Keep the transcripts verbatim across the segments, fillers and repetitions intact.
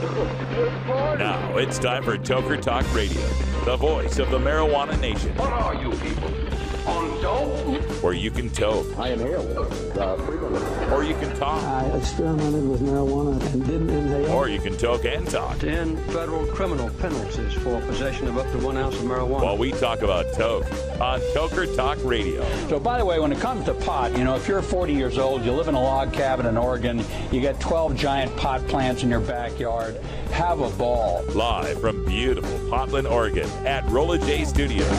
Now it's time for Toker Talk Radio, the voice of the marijuana nation. What are you people? On dope? Where you can toke. I inhale uh, frequently. Or you can talk. I experimented with marijuana and didn't inhale. Or you can toke and talk. ten federal criminal penalties for possession of up to one ounce of marijuana. While we talk about toke on Toker Talk Radio. So, by the way, when it comes to pot, you know, if you're forty years old, you live in a log cabin in Oregon, you got twelve giant pot plants in your backyard, have a ball. Live from beautiful Portland, Oregon at Rolla J Studios.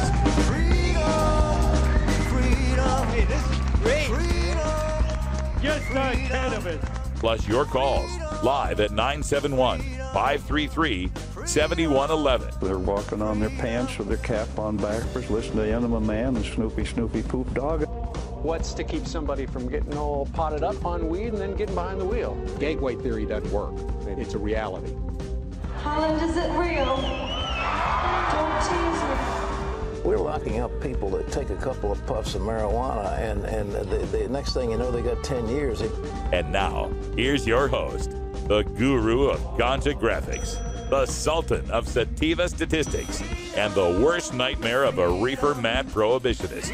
Hey, this is great. Just not cannabis. Plus your calls live at nine seven one, five three three, seven one one one. They're walking on their pants with their cap on backwards, listening to Enema Man and Snoopy Snoopy Poop Dog. What's to keep somebody from getting all potted up on weed and then getting behind the wheel? Gateway theory doesn't work. It's a reality. Holland, is it real? Don't tease me. We're locking up people that take a couple of puffs of marijuana, and, and the, the next thing you know, they got ten years. And now, here's your host, the guru of ganja graphics, the sultan of sativa statistics, and the worst nightmare of a reefer mad prohibitionist.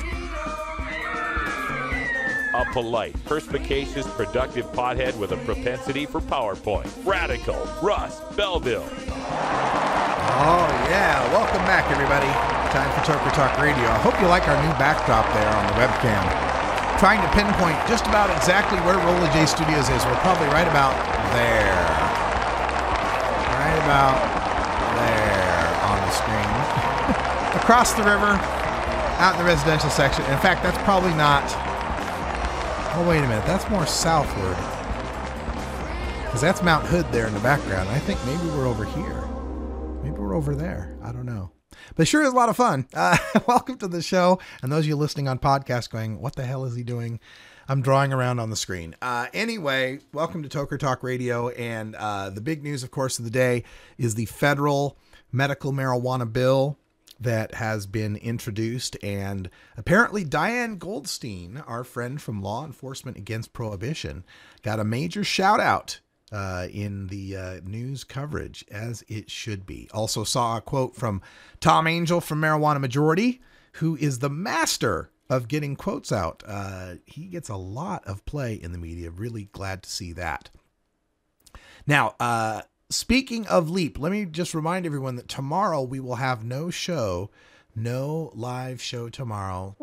A polite, perspicacious, productive pothead with a propensity for PowerPoint. Radical Russ Belville. Oh, yeah. Welcome back, everybody. Time for Toker Talk Radio. I hope you like our new backdrop there on the webcam. Trying to pinpoint just about exactly where Rolla J Studios is. We're probably right about there. Right about there on the screen. Across the river, out in the residential section. In fact, that's probably not... Oh, wait a minute. That's more southward. Because that's Mount Hood there in the background. I think maybe we're over here. Maybe we're over there. I don't know. But it sure is a lot of fun. Uh, welcome to the show. And those of you listening on podcast going, what the hell is he doing? I'm drawing around on the screen. Uh, anyway, welcome to Toker Talk Radio. And uh, the big news, of course, of the day is the federal medical marijuana bill that has been introduced. And apparently Diane Goldstein, our friend from Law Enforcement Against Prohibition, got a major shout out Uh, in the uh, news coverage, as it should be. Also saw a quote from Tom Angel from Marijuana Majority, who is the master of getting quotes out. Uh, he gets a lot of play in the media. Really glad to see that. Now, uh, speaking of Leap, let me just remind everyone that tomorrow we will have no show, no live show tomorrow.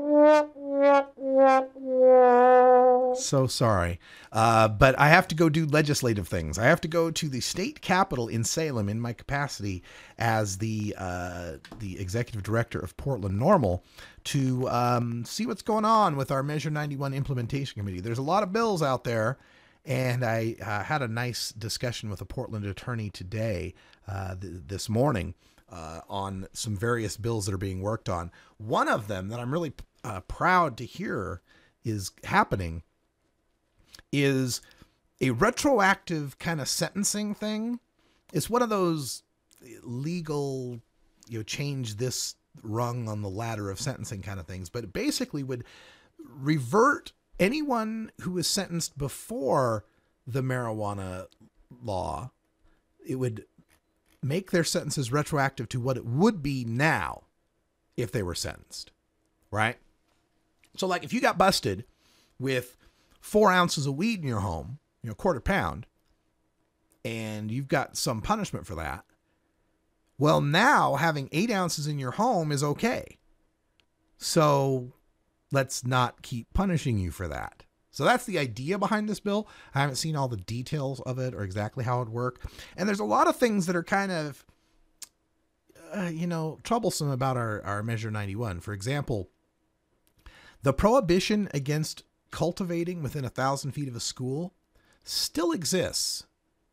So sorry. Uh, but I have to go do legislative things. I have to go to the state capitol in Salem in my capacity as the uh, the executive director of Portland NORML to um, see what's going on with our Measure ninety-one implementation committee. There's a lot of bills out there, and I uh, had a nice discussion with a Portland attorney today, uh, th- this morning, uh, on some various bills that are being worked on. One of them that I'm really uh, proud to hear is happening is a retroactive kind of sentencing thing. It's one of those legal, you know, change this rung on the ladder of sentencing kind of things, but it basically would revert anyone who was sentenced before the marijuana law. It would make their sentences retroactive to what it would be now if they were sentenced, right? So like if you got busted with four ounces of weed in your home, you know, quarter pound, and you've got some punishment for that. Well, now having eight ounces in your home is okay. So let's not keep punishing you for that. So that's the idea behind this bill. I haven't seen all the details of it or exactly how it would work. And there's a lot of things that are kind of, uh, you know, troublesome about our, our Measure ninety-one. For example, the prohibition against cultivating within a thousand feet of a school still exists.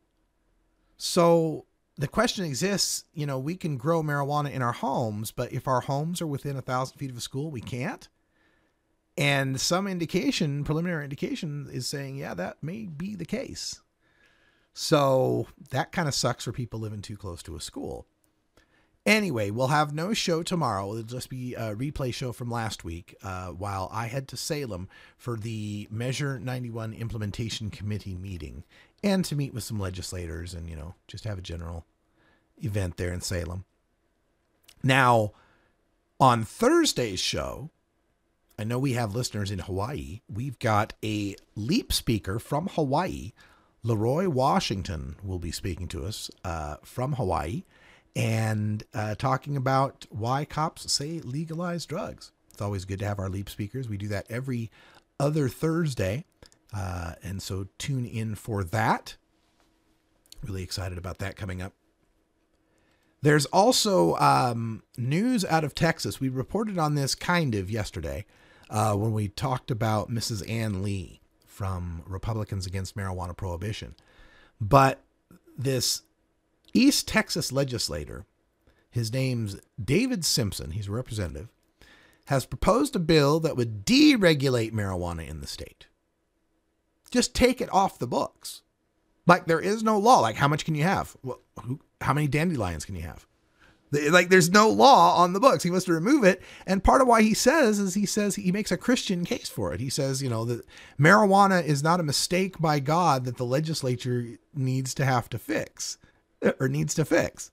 So the question exists, you know, we can grow marijuana in our homes, but if our homes are within a thousand feet of a school, we can't. And some indication, preliminary indication is saying, yeah, that may be the case. So that kind of sucks for people living too close to a school. Anyway, we'll have no show tomorrow. It'll just be a replay show from last week uh, while I head to Salem for the Measure ninety-one Implementation Committee meeting. and to meet with some legislators and, you know, just have a general event there in Salem. Now, on Thursday's show, I know we have listeners in Hawaii. We've got a LEAP speaker from Hawaii. Leroy Washington will be speaking to us uh, from Hawaii and uh, talking about why cops say legalize drugs. It's always good to have our LEAP speakers. We do that every other Thursday. Uh, and so tune in for that. Really excited about that coming up. There's also um, news out of Texas. We reported on this kind of yesterday uh, when we talked about Missus Ann Lee from Republicans Against Marijuana Prohibition. But this East Texas legislator, his name's David Simpson, he's a representative, has proposed a bill that would deregulate marijuana in the state. Just take it off the books. Like there is no law. Like how much can you have? Well, who, how many dandelions can you have? Like there's no law on the books. He wants to remove it. And part of why he says is he says he makes a Christian case for it. He says, you know, that marijuana is not a mistake by God that the legislature needs to have to fix or needs to fix.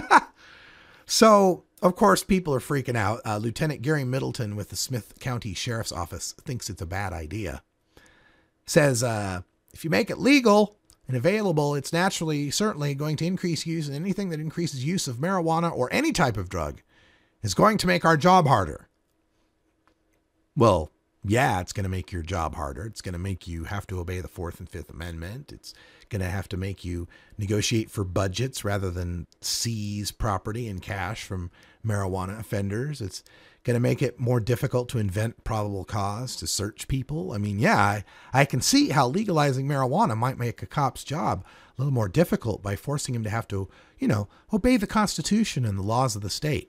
So, of course, people are freaking out. Uh, Lieutenant Gary Middleton with the Smith County Sheriff's Office thinks it's a bad idea. Says, uh, if you make it legal and available, it's naturally, certainly going to increase use, and anything that increases use of marijuana or any type of drug is going to make our job harder. Well, yeah, it's going to make your job harder. It's going to make you have to obey the Fourth and Fifth Amendment. It's going to have to make you negotiate for budgets rather than seize property and cash from marijuana offenders. It's going to make it more difficult to invent probable cause to search people. I mean, yeah, I, I can see how legalizing marijuana might make a cop's job a little more difficult by forcing him to have to, you know, obey the Constitution and the laws of the state.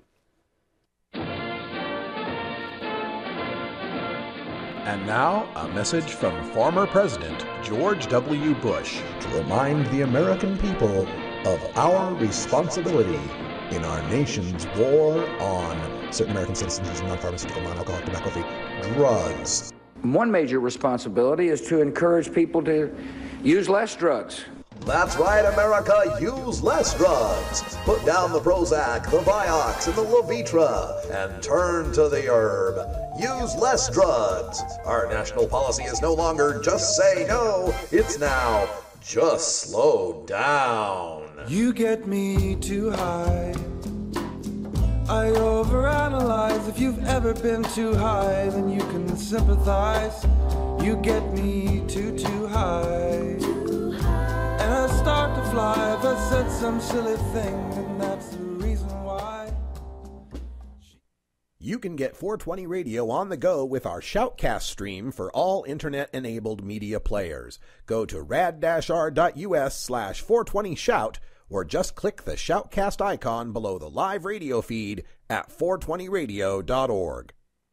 And now, a message from former President George W. Bush to remind the American people of our responsibility in our nation's war on certain American citizens using non-pharmaceutical, non-alcoholic, tobacco-free drugs. One major responsibility is to encourage people to use less drugs. That's right, America, use less drugs. Put down the Prozac, the Vioxx, and the Levitra, and turn to the herb. Use less drugs. Our national policy is no longer just say no, it's now just slow down. You get me too high. I overanalyze. If you've ever been too high, then you can sympathize. You get me too, too high. And I start to fly if I said some silly thing, and that's the reason why. You can get four twenty Radio on the go with our Shoutcast stream for all internet-enabled media players. Go to rad-r.us slash 420shout or just click the Shoutcast icon below the live radio feed at four twenty radio dot org.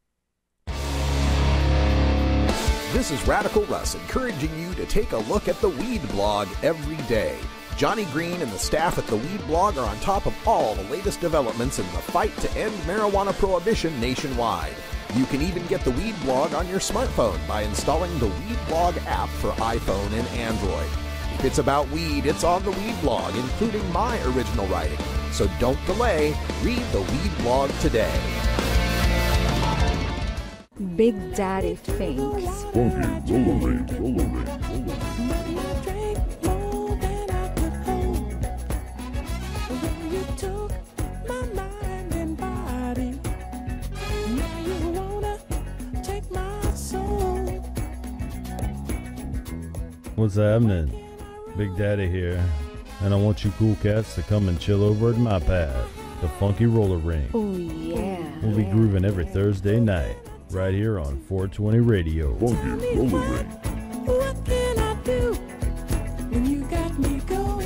This is Radical Russ encouraging you to take a look at the Weed Blog every day. Johnny Green and the staff at the Weed Blog are on top of all the latest developments in the fight to end marijuana prohibition nationwide. You can even get the Weed Blog on your smartphone by installing the Weed Blog app for iPhone and Android. If it's about weed, it's on the Weed Blog, including my original writing. So don't delay, read the Weed Blog today. Big Daddy thinks. Funky, rolling, rolling, rolling. What's happening? Big Daddy here, and I want you cool cats to come and chill over at my pad, the Funky Roller Ring. Oh yeah. We'll be grooving every Thursday night, right here on four twenty Radio. Funky Roller Ring. What can I do when you got me going?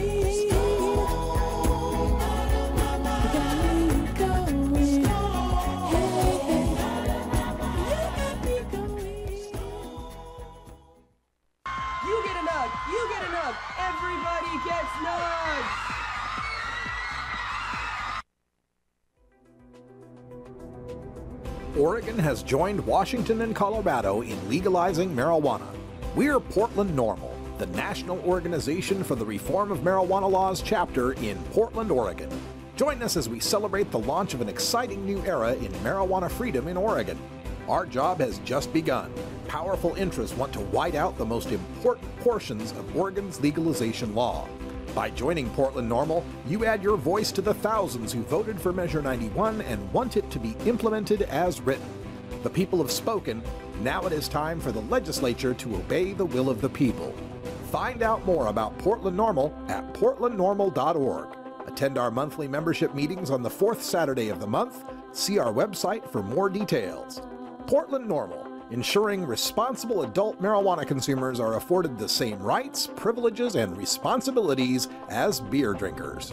Oregon has joined Washington and Colorado in legalizing marijuana. We're Portland Normal. the National Organization for the Reform of Marijuana Laws chapter in Portland, Oregon. Join us as we celebrate the launch of an exciting new era in marijuana freedom in Oregon. Our job has just begun. Powerful interests want to white out the most important portions of Oregon's legalization law. By joining Portland NORML, you add your voice to the thousands who voted for Measure ninety-one and want it to be implemented as written. The people have spoken. Now it is time for the legislature to obey the will of the people. Find out more about Portland NORML at portland normal dot org. Attend our monthly membership meetings on the fourth Saturday of the month. See our website for more details. Portland NORML, ensuring responsible adult marijuana consumers are afforded the same rights, privileges, and responsibilities as beer drinkers.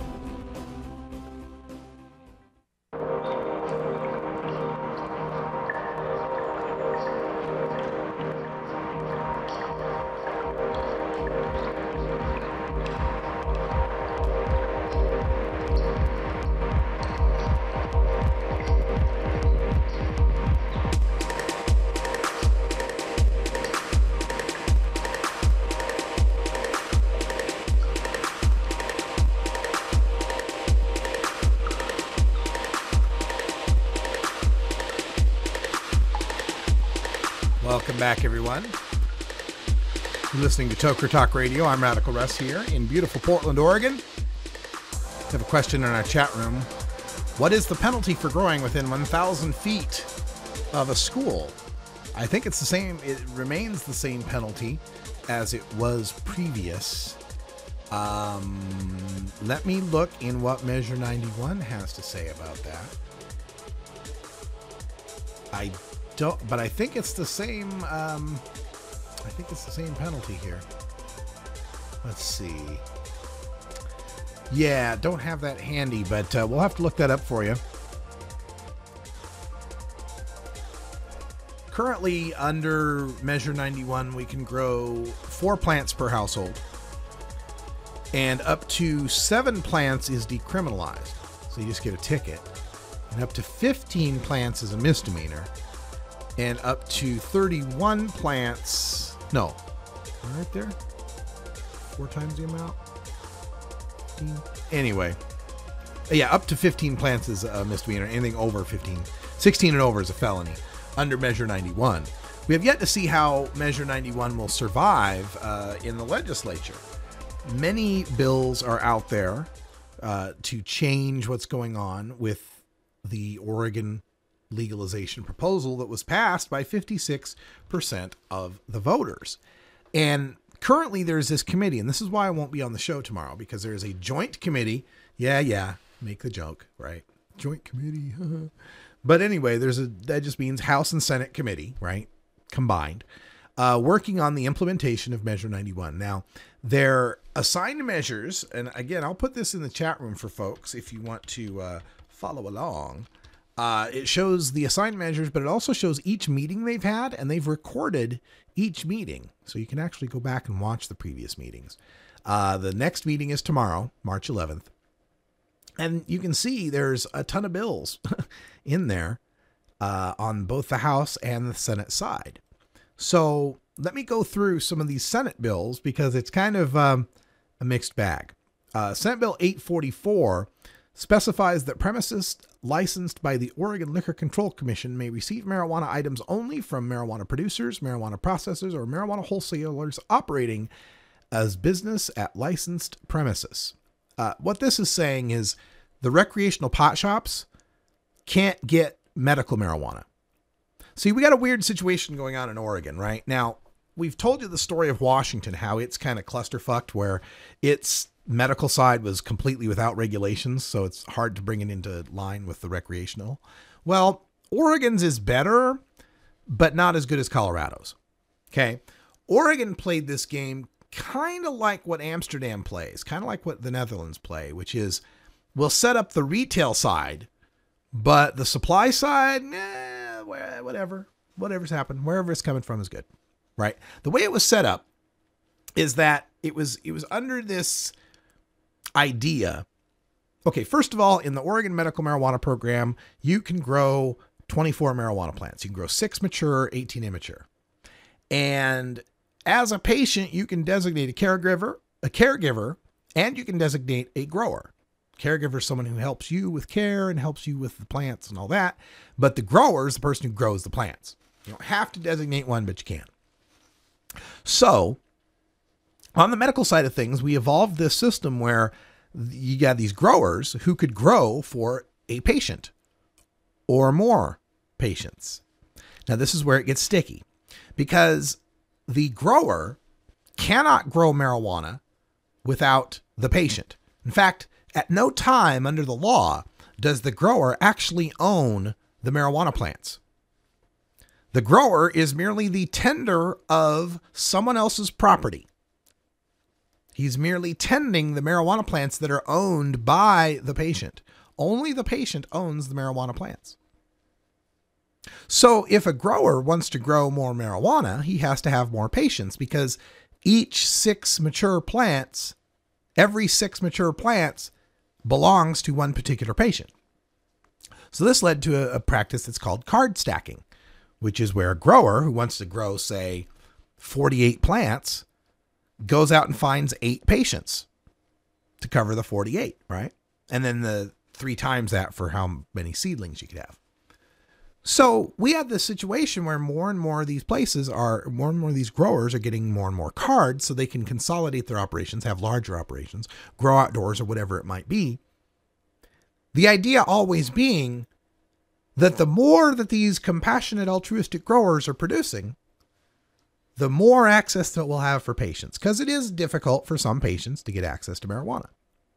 Welcome back, everyone. You're listening to Toker Talk Radio. I'm Radical Russ here in beautiful Portland, Oregon. We have a question in our chat room. What is the penalty for growing within one thousand feet of a school? I think it's the same. It remains the same penalty as it was previous. Um, let me look in what Measure ninety-one has to say about that. I don't, but I think it's the same. Um, I think it's the same penalty here. Let's see. Yeah, don't have that handy, but uh, we'll have to look that up for you. Currently, under Measure ninety-one, we can grow four plants per household, and up to seven plants is decriminalized. So you just get a ticket, and up to fifteen plants is a misdemeanor. And up to thirty-one plants, no, right there, four times the amount. Anyway, yeah, up to fifteen plants is a misdemeanor. Anything over fifteen, sixteen and over is a felony under Measure ninety-one. We have yet to see how Measure ninety-one will survive uh, in the legislature. Many bills are out there uh, to change what's going on with the Oregon legalization proposal that was passed by fifty-six percent of the voters. And currently there's this committee, and this is why I won't be on the show tomorrow, because there is a joint committee. Yeah, yeah, make the joke, right? Joint committee. But anyway, there's a, that just means House and Senate committee, right? Combined, uh, working on the implementation of Measure ninety-one. Now, their assigned measures, and again, I'll put this in the chat room for folks if you want to uh, follow along. Uh, it shows the assigned measures, but it also shows each meeting they've had, and they've recorded each meeting. So you can actually go back and watch the previous meetings. Uh, the next meeting is tomorrow, March eleventh. And you can see there's a ton of bills in there uh, on both the House and the Senate side. So let me go through some of these Senate bills because it's kind of um, a mixed bag. Uh, Senate Bill eight forty-four specifies that premises licensed by the Oregon Liquor Control Commission may receive marijuana items only from marijuana producers, marijuana processors, or marijuana wholesalers operating as business at licensed premises. Uh, what this is saying is the recreational pot shops can't get medical marijuana. See, we got a weird situation going on in Oregon right now. We've told you the story of Washington, how it's kind of clusterfucked, where its medical side was completely without regulations, so it's hard to bring it into line with the recreational. Well, Oregon's is better, but not as good as Colorado's. Okay. Oregon played this game kind of like what Amsterdam plays, kind of like what the Netherlands play, which is we'll set up the retail side, but the supply side, eh, whatever, whatever's happened, wherever it's coming from is good, right? The way it was set up is that it was, it was under this idea. Okay, first of all, in the Oregon Medical Marijuana Program, you can grow twenty-four marijuana plants. You can grow six mature, eighteen immature. And as a patient, you can designate a caregiver, a caregiver, and you can designate a grower. Caregiver is someone who helps you with care and helps you with the plants and all that. But the grower is the person who grows the plants. You don't have to designate one, but you can. So on the medical side of things, we evolved this system where you got these growers who could grow for a patient or more patients. Now, this is where it gets sticky because the grower cannot grow marijuana without the patient. In fact, at no time under the law does the grower actually own the marijuana plants. The grower is merely the tender of someone else's property. He's merely tending the marijuana plants that are owned by the patient. Only the patient owns the marijuana plants. So if a grower wants to grow more marijuana, he has to have more patients because each six mature plants, every six mature plants belongs to one particular patient. So this led to a, a practice that's called card stacking, which is where a grower who wants to grow, say, forty-eight plants goes out and finds eight patients to cover the forty-eight, right? And then the three times that for how many seedlings you could have. So we have this situation where more and more of these places are, more and more of these growers are getting more and more cards so they can consolidate their operations, have larger operations, grow outdoors or whatever it might be. The idea always being that the more that these compassionate altruistic growers are producing, the more access that we'll have for patients, because it is difficult for some patients to get access to marijuana.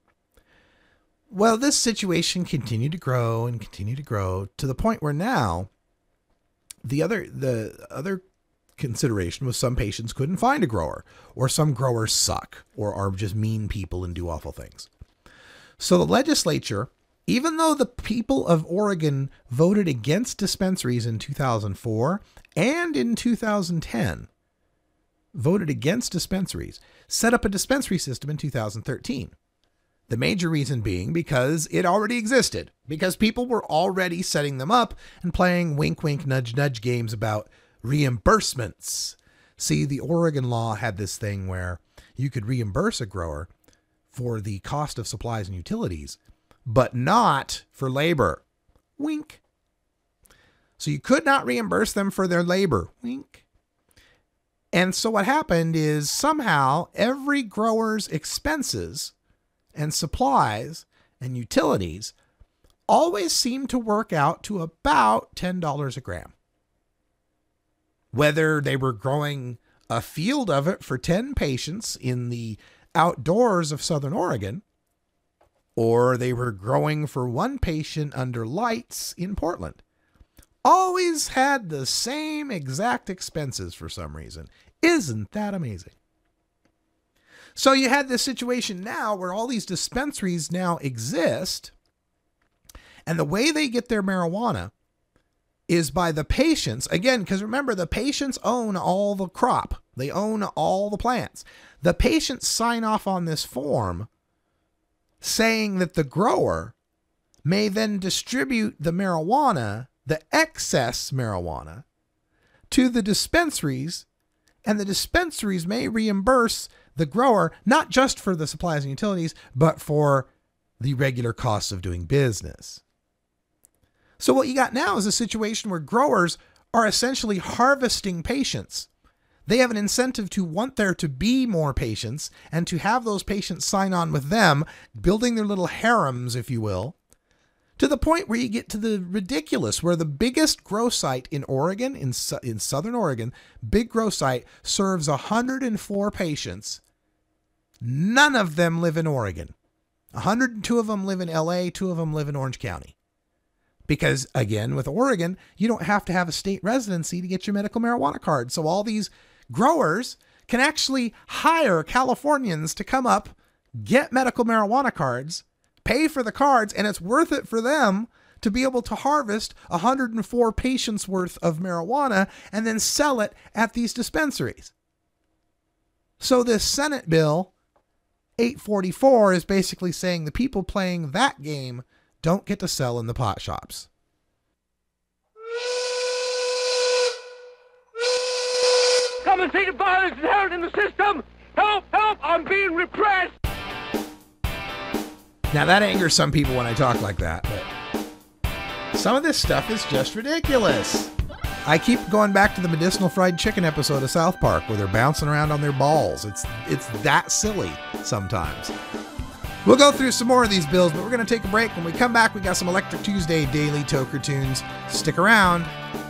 Well, this situation continued to grow and continue to grow to the point where now the other the other consideration was some patients couldn't find a grower, or some growers suck or are just mean people and do awful things. So the legislature, even though the people of Oregon voted against dispensaries in two thousand four and in two thousand ten, voted against dispensaries, set up a dispensary system in two thousand thirteen. The major reason being because it already existed, because people were already setting them up and playing wink, wink, nudge, nudge games about reimbursements. See, the Oregon law had this thing where you could reimburse a grower for the cost of supplies and utilities, but not for labor. Wink. So you could not reimburse them for their labor. Wink. And so what happened is somehow every grower's expenses and supplies and utilities always seem to work out to about ten dollars a gram. Whether they were growing a field of it for ten patients in the outdoors of Southern Oregon, or they were growing for one patient under lights in Portland, always had the same exact expenses for some reason. Isn't that amazing? So you had this situation now where all these dispensaries now exist, and the way they get their marijuana is by the patients. Again, because remember, the patients own all the crop. They own all the plants. The patients sign off on this form saying that the grower may then distribute the marijuana, the excess marijuana, to the dispensaries, and the dispensaries may reimburse the grower, not just for the supplies and utilities, but for the regular costs of doing business. So what you got now is a situation where growers are essentially harvesting patients. They have an incentive to want there to be more patients and to have those patients sign on with them, building their little harems, if you will, to the point where you get to the ridiculous, where the biggest grow site in Oregon, in, in Southern Oregon, big grow site, serves one hundred four patients. None of them live in Oregon. one hundred two of them live in L A, two of them live in Orange County. Because, again, with Oregon, you don't have to have a state residency to get your medical marijuana card. So all these growers can actually hire Californians to come up, get medical marijuana cards, pay for the cards, and it's worth it for them to be able to harvest one hundred four patients worth of marijuana and then sell it at these dispensaries. So this Senate bill eight forty-four is basically saying the people playing that game don't get to sell in the pot shops. Come and see the violence inherent in the system! Help! Help! I'm being repressed! Now that angers some people when I talk like that, but some of this stuff is just ridiculous. I keep going back to the medicinal fried chicken episode of South Park where they're bouncing around on their balls. It's it's that silly sometimes. We'll go through some more of these bills, but we're going to take a break. When we come back, we got some Electric Tuesday Daily Toker Tunes. Stick around.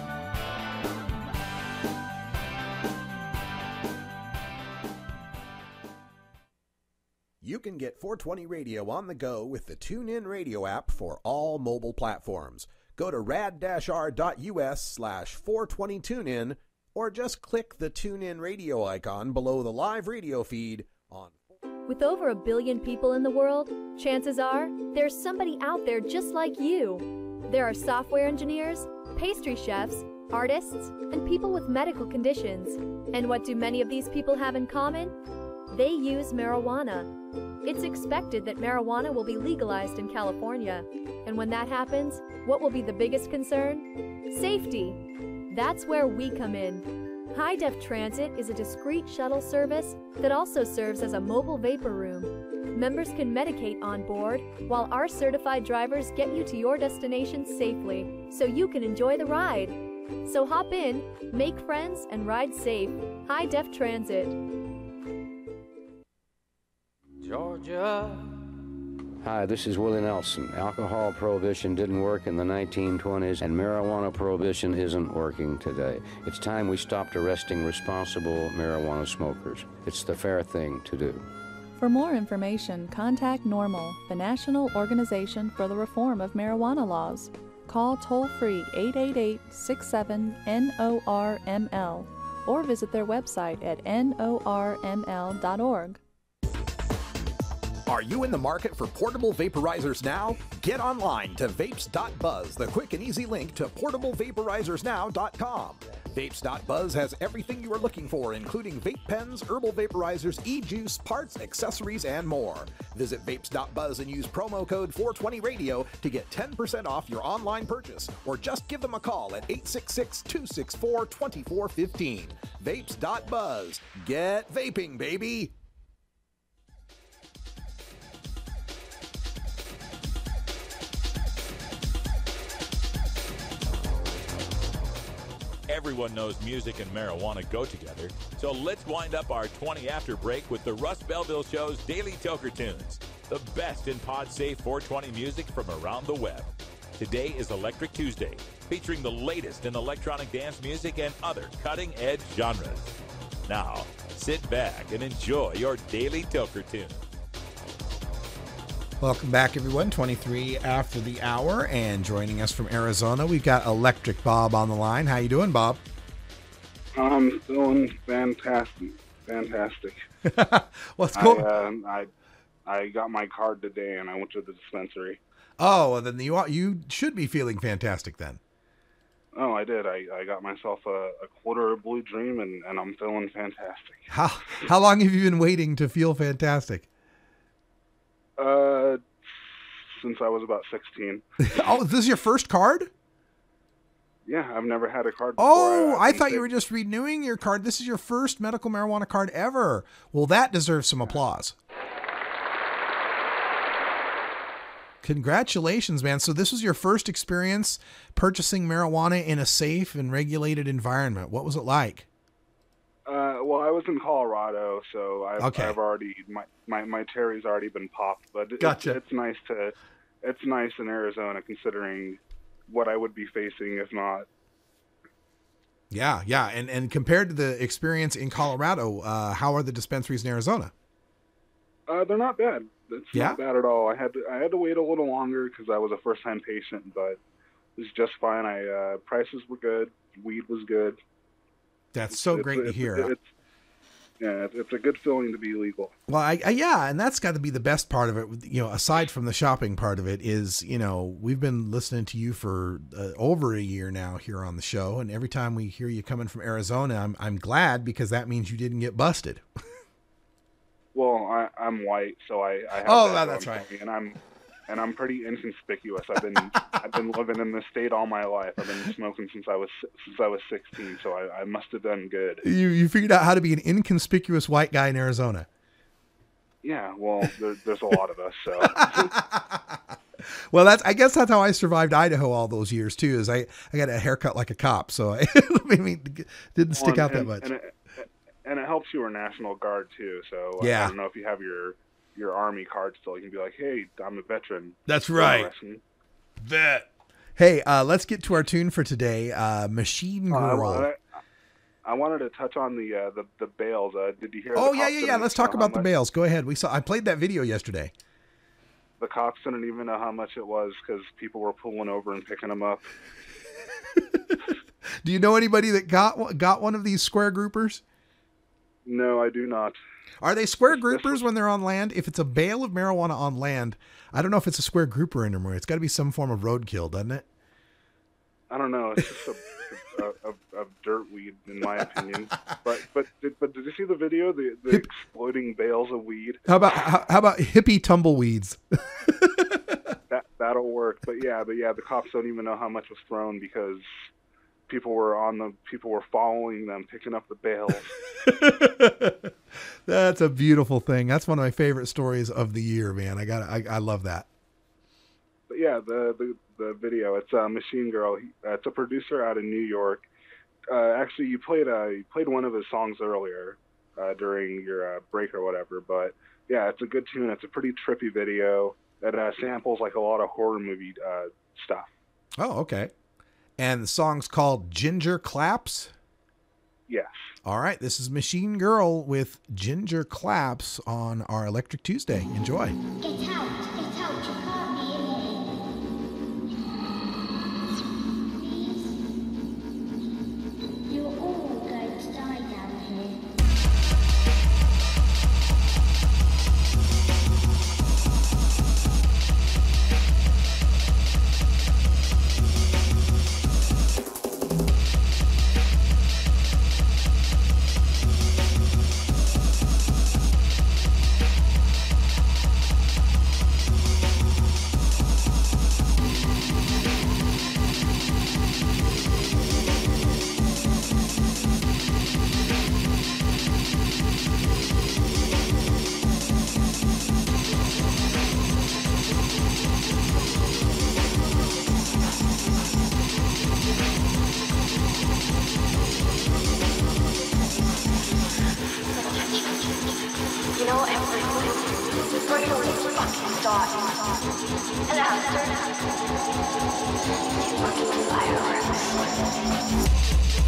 You can get four twenty Radio on the go with the TuneIn Radio app for all mobile platforms. Go to rad-r.us slash 420TuneIn or just click the TuneIn Radio icon below the live radio feed on. With over a billion people in the world, chances are there's somebody out there just like you. There are software engineers, pastry chefs, artists, and people with medical conditions. And what do many of these people have in common? They use marijuana. It's expected that marijuana will be legalized in California. And when that happens, what will be the biggest concern? Safety. That's where we come in. High Def Transit is a discreet shuttle service that also serves as a mobile vapor room. Members can medicate on board, while our certified drivers get you to your destination safely, so you can enjoy the ride. So hop in, make friends, and ride safe. High Def Transit. Georgia. Hi, this is Willie Nelson. Alcohol prohibition didn't work in the nineteen twenties, and marijuana prohibition isn't working today. It's time we stopped arresting responsible marijuana smokers. It's the fair thing to do. For more information, contact NORML, the National Organization for the Reform of Marijuana Laws. Call toll-free eight eight eight, six seven, N O R M L or visit their website at N O R M L dot org. Are you in the market for portable vaporizers now? Get online to vapes dot buzz, the quick and easy link to portable vaporizers now dot com. vapes dot buzz has everything you are looking for, including vape pens, herbal vaporizers, e-juice, parts, accessories, and more. Visit vapes dot buzz and use promo code four twenty radio to get ten percent off your online purchase, or just give them a call at eight six six, two six four, two four one five. vapes dot buzz. Get vaping, baby! Everyone knows music and marijuana go together, so let's wind up our twenty after break with the Russ Belville Show's Daily Toker Tunes, the best in pod-safe four twenty music from around the web. Today is Electric Tuesday, featuring the latest in electronic dance music and other cutting-edge genres. Now, sit back and enjoy your Daily Toker Tunes. Welcome back, everyone. twenty-three after the hour, and joining us from Arizona, we've got Electric Bob on the line. How you doing, Bob? I'm doing fantastic. Fantastic. What's going on? I, uh, I I got my card today, and I went to the dispensary. Oh, well, then you are, you should be feeling fantastic then. Oh, I did. I, I got myself a, a quarter of Blue Dream, and, and I'm feeling fantastic. How how long have you been waiting to feel fantastic? Uh, since I was about sixteen. Oh, this is your first card? Yeah, I've never had a card before. Oh, I, I thought you were just renewing your card. This is your first medical marijuana card ever. Well, that deserves some applause. Congratulations, man. So this was your first experience purchasing marijuana in a safe and regulated environment. What was it like? Uh, well, I was in Colorado, so I've, Okay. I've already my, my my cherry's already been popped. But it, Gotcha. it's, it's nice to it's nice in Arizona, considering what I would be facing if not. Yeah, yeah. And and compared to the experience in Colorado, uh, how are the dispensaries in Arizona? Uh, they're not bad. It's Yeah? not bad at all. I had to I had to wait a little longer because I was a first time patient, but it was just fine. I uh, prices were good, weed was good. That's so It's- great to it's- hear. It's, yeah, it's, it's a good feeling to be legal. Well, I, I yeah, and that's got to be the best part of it. You know, aside from the shopping part of it, is you know we've been listening to you for uh, over a year now here on the show, and every time we hear you coming from Arizona, I'm I'm glad because that means you didn't get busted. Well, I, I'm white, so I, I have Oh, that that's going right. for me, and I'm and I'm pretty inconspicuous. I've been I've been living in this state all my life. I've been smoking since I was since I was sixteen, so I, I must have done good. You you figured out how to be an inconspicuous white guy in Arizona. Yeah, well, there, there's a lot of us, so. Well, that's I guess that's how I survived Idaho all those years too. Is I, I got a haircut like a cop, so I, I mean, didn't stick well, out and, that much. And it, and it helps you were National Guard too, so yeah. I don't know if you have your your Army card still. You can be like, hey, I'm a veteran. That's right. Vet. Hey, uh, let's get to our tune for today. Uh, Machine Girl. Uh, I, I wanted to touch on the uh, the the bales. Uh, did you hear? Oh the yeah, cops yeah, yeah. didn't Let's know talk how about the much- bales. Go ahead. We saw. I played that video yesterday. The cops didn't even know how much it was because people were pulling over and picking them up. Do you know anybody that got one- got one of these square groupers? No, I do not. Are they square groupers when they're on land? If it's a bale of marijuana on land, I don't know if it's a square grouper anymore. It's got to be some form of roadkill, doesn't it? I don't know. It's just a, a, a, a dirt weed, in my opinion. But but did, but did you see the video? The, the Hip- exploding bales of weed. How about how, how about hippie tumbleweeds? That that'll work. But yeah, but yeah, the cops don't even know how much was thrown because people were on the people were following them, picking up the bales. That's a beautiful thing. That's one of my favorite stories of the year, man. I got I, I love that. But yeah, the the, the video. It's uh, Machine Girl. He, uh, it's a producer out of New York. Uh, actually, you played uh, you played one of his songs earlier uh, during your uh, break or whatever. But yeah, it's a good tune. It's a pretty trippy video that uh, samples like a lot of horror movie uh, stuff. Oh, okay. And the song's called Ginger Claps? Yes. All right. This is Machine Girl with Ginger Claps on our Electric Tuesday. Enjoy. Get out, get out, you can't be in here. You're all going to die down here. You know, everyone, we're gonna really fucking start. And after, fucking fireworks.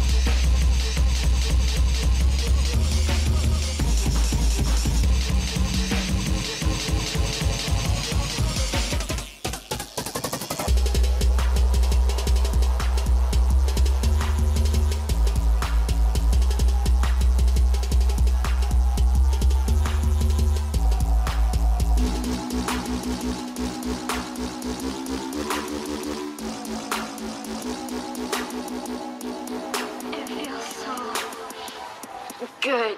It feels so good.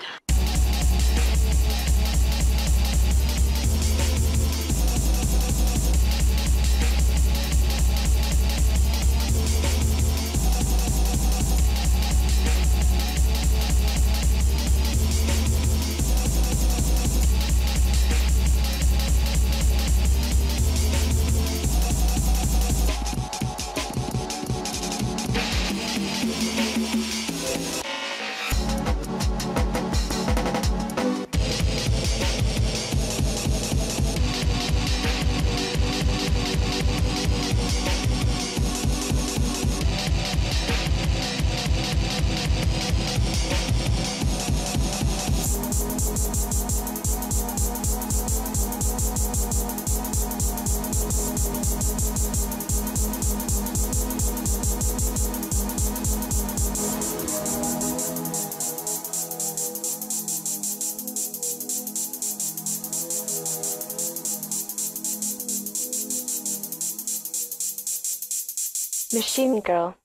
Machine Girl.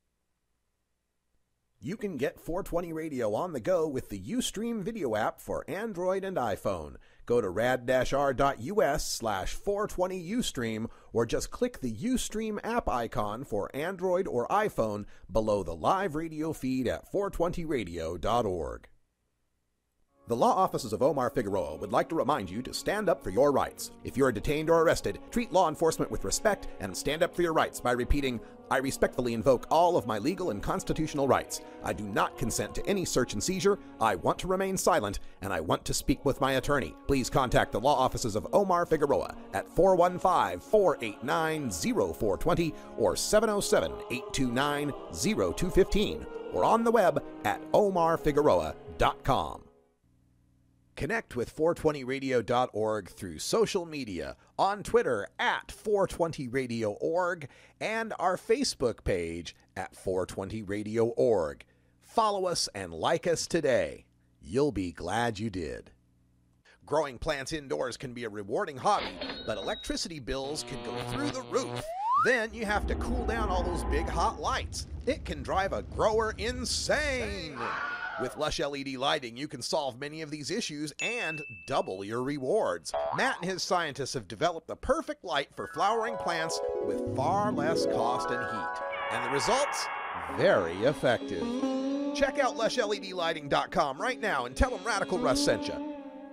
You can get four twenty Radio on the go with the Ustream video app for Android and iPhone. Go to rad dash r dot u s slash four twenty Ustream or just click the Ustream app icon for Android or iPhone below the live radio feed at four twenty radio dot org. The law offices of Omar Figueroa would like to remind you to stand up for your rights. If you are detained or arrested, treat law enforcement with respect and stand up for your rights by repeating, "I respectfully invoke all of my legal and constitutional rights. I do not consent to any search and seizure. I want to remain silent, and I want to speak with my attorney." Please contact the law offices of Omar Figueroa at four one five, four eight nine, zero four two zero or seven oh seven, eight two nine, zero two one five or on the web at omar figueroa dot com. Connect with four twenty radio dot org through social media, on Twitter at four twenty radio dot org, and our Facebook page at four twenty radio dot org. Follow us and like us today. You'll be glad you did. Growing plants indoors can be a rewarding hobby, but electricity bills can go through the roof. Then you have to cool down all those big hot lights. It can drive a grower insane. With Lush L E D lighting, you can solve many of these issues and double your rewards. Matt and his scientists have developed the perfect light for flowering plants with far less cost and heat. And the results? Very effective. Check out lush L E D lighting dot com right now and tell them Radical Russ sent you.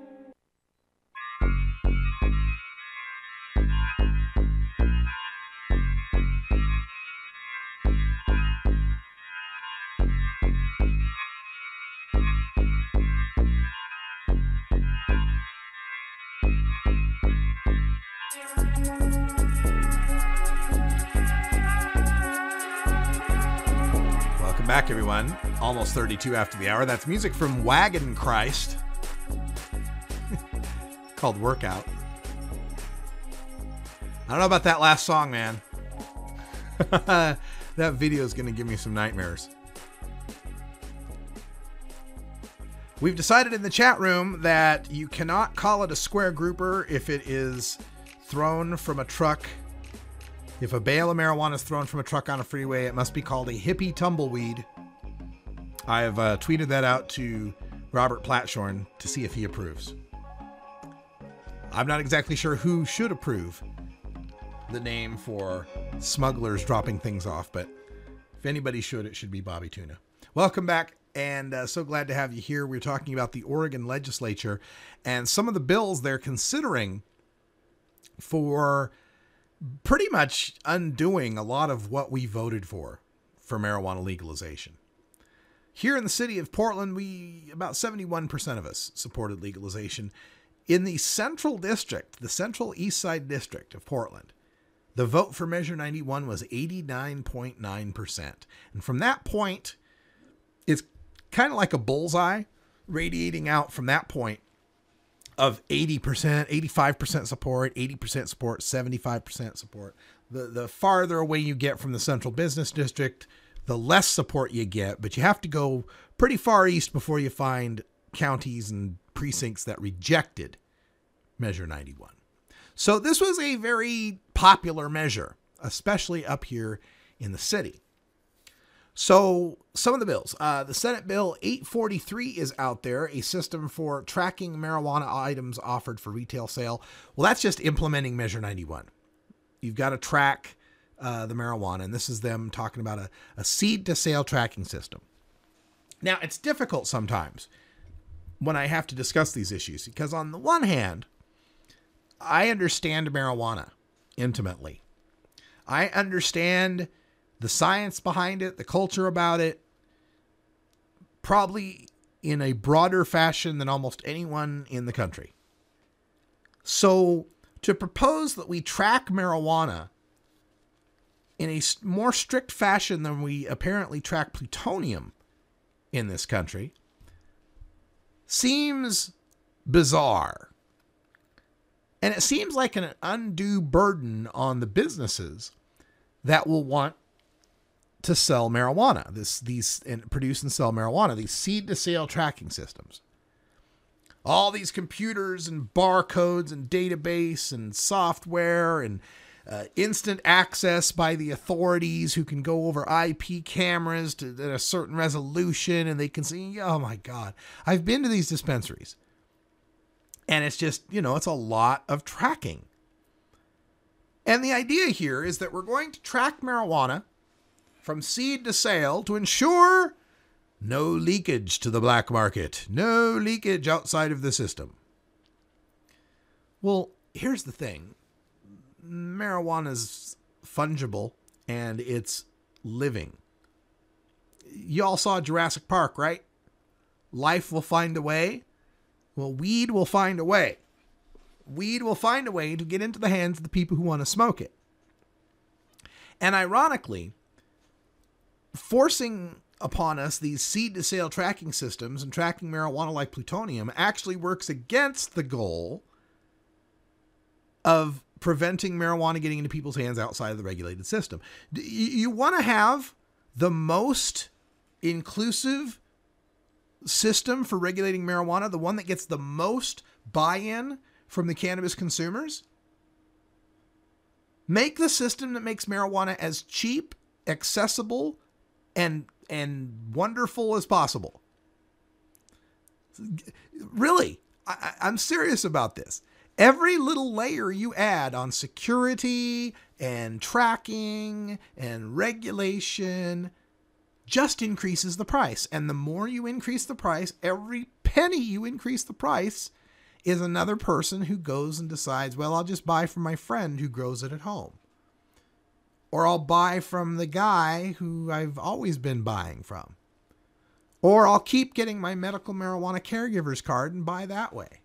Back, everyone. Almost thirty-two after the hour. That's music from Wagon Christ called Workout. I don't know about that last song, man. That video is going to give me some nightmares. We've decided in the chat room that you cannot call it a square grouper if it is thrown from a truck. If a bale of marijuana is thrown from a truck on a freeway, it must be called a hippie tumbleweed. I have uh, tweeted that out to Robert Platshorn to see if he approves. I'm not exactly sure who should approve the name for smugglers dropping things off, but if anybody should, it should be Bobby Tuna. Welcome back, and uh, so glad to have you here. We're talking about the Oregon legislature and some of the bills they're considering for pretty much undoing a lot of what we voted for, for marijuana legalization. Here in the city of Portland, we, about seventy-one percent of us supported legalization. In the central district, the central east side district of Portland, the vote for Measure ninety-one was eighty-nine point nine percent. And from that point, it's kind of like a bullseye radiating out from that point of eighty percent, eighty-five percent support, eighty percent support, seventy-five percent support. The the farther away you get from the central business district, the less support you get, but you have to go pretty far east before you find counties and precincts that rejected Measure ninety-one. So this was a very popular measure, especially up here in the city. So some of the bills, uh, the Senate Bill eight forty-three is out there, a system for tracking marijuana items offered for retail sale. Well, that's just implementing Measure ninety-one. You've got to track uh, the marijuana, and this is them talking about a, a seed to sale tracking system. Now, it's difficult sometimes when I have to discuss these issues because on the one hand, I understand marijuana intimately. I understand the science behind it, the culture about it, probably in a broader fashion than almost anyone in the country. So to propose that we track marijuana in a more strict fashion than we apparently track plutonium in this country seems bizarre. And it seems like an undue burden on the businesses that will want to sell marijuana, this these and produce and sell marijuana, these seed to sale tracking systems. All these computers and barcodes and database and software and uh, instant access by the authorities who can go over I P cameras to at a certain resolution and they can see, oh my God, I've been to these dispensaries. And it's just, you know, it's a lot of tracking. And the idea here is that we're going to track marijuana from seed to sale to ensure no leakage to the black market, no leakage outside of the system. Well, here's the thing. Marijuana is fungible and it's living. Y'all saw Jurassic Park, right? Life will find a way. Well, weed will find a way. Weed will find a way to get into the hands of the people who want to smoke it. And ironically, forcing upon us these seed-to-sale tracking systems and tracking marijuana like plutonium actually works against the goal of preventing marijuana getting into people's hands outside of the regulated system. You want to have the most inclusive system for regulating marijuana, the one that gets the most buy-in from the cannabis consumers. Make the system that makes marijuana as cheap, accessible, and and wonderful as possible. Really, I, I'm serious about this. Every little layer you add on security and tracking and regulation just increases the price. And the more you increase the price, every penny you increase the price is another person who goes and decides, well, I'll just buy from my friend who grows it at home. Or I'll buy from the guy who I've always been buying from. Or I'll keep getting my medical marijuana caregiver's card and buy that way.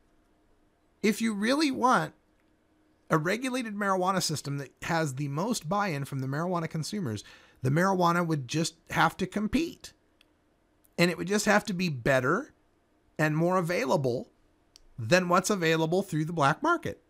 If you really want a regulated marijuana system that has the most buy-in from the marijuana consumers, the marijuana would just have to compete. And it would just have to be better and more available than what's available through the black market.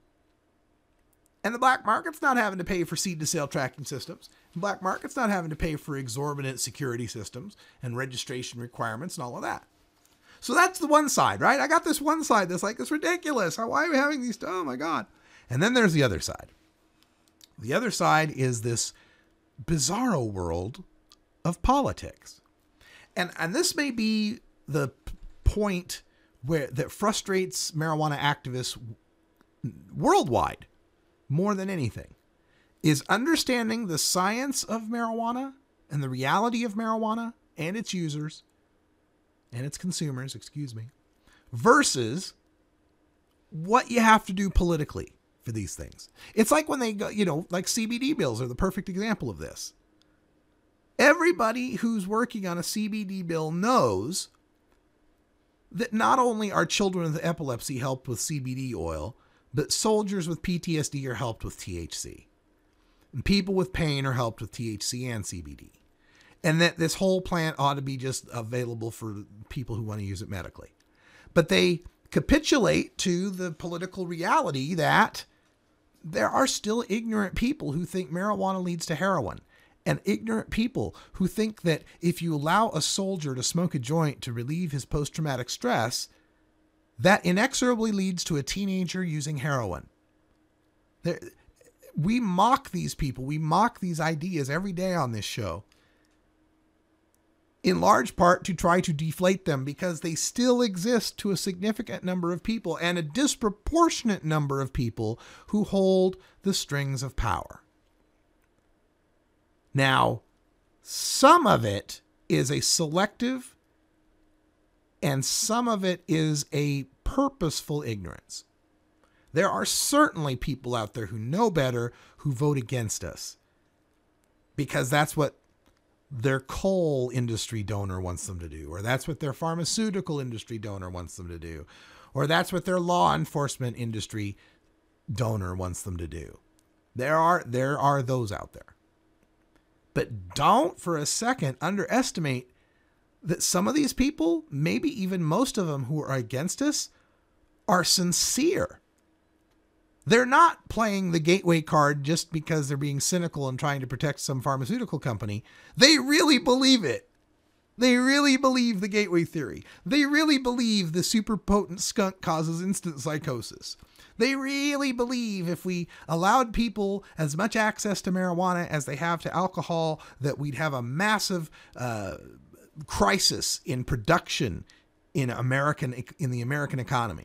And the black market's not having to pay for seed-to-sale tracking systems. The black market's not having to pay for exorbitant security systems and registration requirements and all of that. So that's the one side, right? I got this one side that's like, it's ridiculous. Why are we having these? Oh my God. And then there's the other side. The other side is this bizarro world of politics. And, and this may be the point where that frustrates marijuana activists worldwide more than anything, is understanding the science of marijuana and the reality of marijuana and its users and its consumers, excuse me, versus what you have to do politically for these things. It's like when they go, you know, like C B D bills are the perfect example of this. Everybody who's working on a C B D bill knows that not only are children with epilepsy helped with C B D oil, but soldiers with P T S D are helped with T H C. And people with pain are helped with T H C and C B D. And that this whole plant ought to be just available for people who want to use it medically. But they capitulate to the political reality that there are still ignorant people who think marijuana leads to heroin. And ignorant people who think that if you allow a soldier to smoke a joint to relieve his post-traumatic stress, that inexorably leads to a teenager using heroin. There, we mock these people. We mock these ideas every day on this show, in large part to try to deflate them because they still exist to a significant number of people and a disproportionate number of people who hold the strings of power. Now, some of it is a selective and some of it is a purposeful ignorance. There are certainly people out there who know better who vote against us because that's what their coal industry donor wants them to do, or that's what their pharmaceutical industry donor wants them to do, or that's what their law enforcement industry donor wants them to do. There are, there are those out there. But don't for a second underestimate that some of these people, maybe even most of them who are against us, are sincere. They're not playing the gateway card just because they're being cynical and trying to protect some pharmaceutical company. They really believe it. They really believe the gateway theory. They really believe the super potent skunk causes instant psychosis. They really believe if we allowed people as much access to marijuana as they have to alcohol, that we'd have a massive uh, crisis in production in American in the American economy.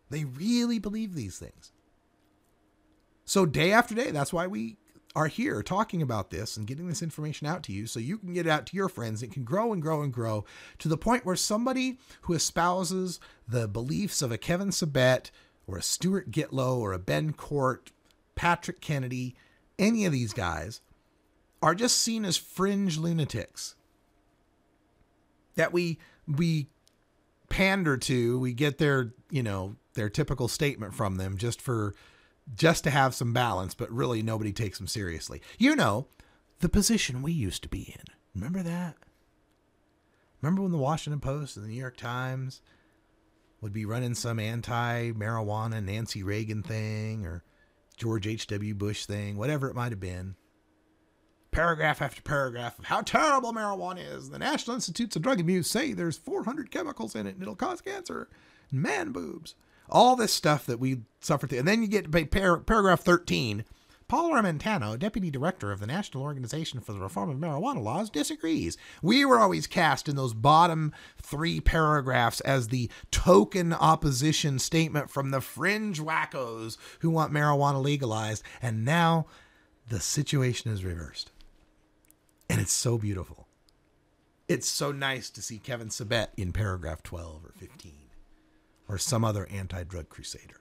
They really believe these things. So day after day, that's why we are here talking about this and getting this information out to you so you can get it out to your friends. It can grow and grow and grow to the point where somebody who espouses the beliefs of a Kevin Sabet or a Stuart Gitlow or a Ben Court, Patrick Kennedy, any of these guys are just seen as fringe lunatics that we, we pander to. We get their, you know, their typical statement from them just for, just to have some balance, but really nobody takes them seriously. You know, the position we used to be in. Remember that? Remember when the Washington Post and the New York Times would be running some anti-marijuana Nancy Reagan thing or George H W Bush thing, whatever it might have been. Paragraph after paragraph of how terrible marijuana is. The National Institutes of Drug Abuse say there's four hundred chemicals in it and it'll cause cancer and man boobs. All this stuff that we suffer through. And then you get to par- paragraph thirteen. Paul Armentano, deputy director of the National Organization for the Reform of Marijuana Laws, disagrees. We were always cast in those bottom three paragraphs as the token opposition statement from the fringe wackos who want marijuana legalized. And now the situation is reversed. And it's so beautiful. It's so nice to see Kevin Sabet in paragraph twelve or fifteen. Or some other anti-drug crusader.